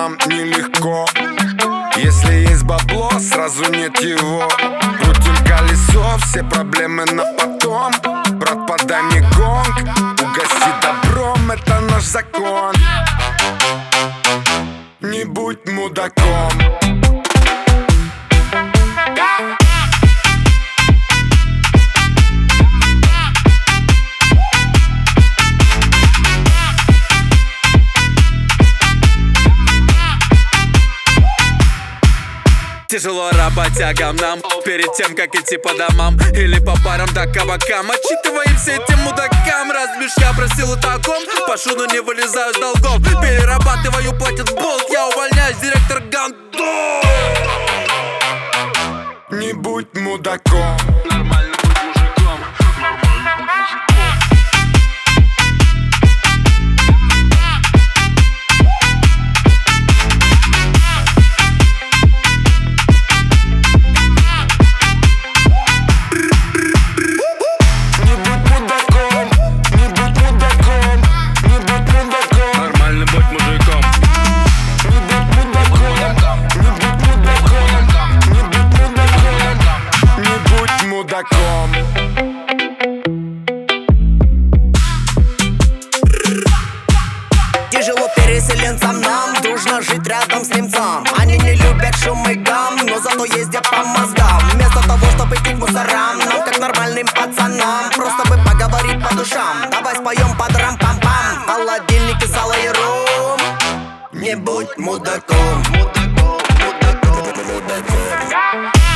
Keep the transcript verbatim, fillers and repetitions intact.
нам нелегко. Если есть бабло, сразу нет его. Крутим колесо, все проблемы на потом. Брат, подай мне гонг, угости добром, это наш закон. Не будь мудаком. Тяжело работягам нам перед тем, как идти по домам или по барам да кабакам. Отчитываемся этим мудакам. Разбишь, я просил и таком. Пошу, но не вылезаю с долгов. Перерабатываю, платят в болт. Я увольняюсь, директор Гандон. Не будь мудаком. Нормально быть мужиком. Нормально быть мужиком. Тяжело переселенцам нам, дружно жить рядом с немцом. Они не любят шум и гам, но зато ездят по мозгам. Вместо того, чтобы идти к мусорам, нам как нормальным пацанам просто бы поговорить по душам. Давай споем под рам-пам-пам, в холодильнике сало и ром. Не будь мудаком, мудаком, мудаком, мудаком.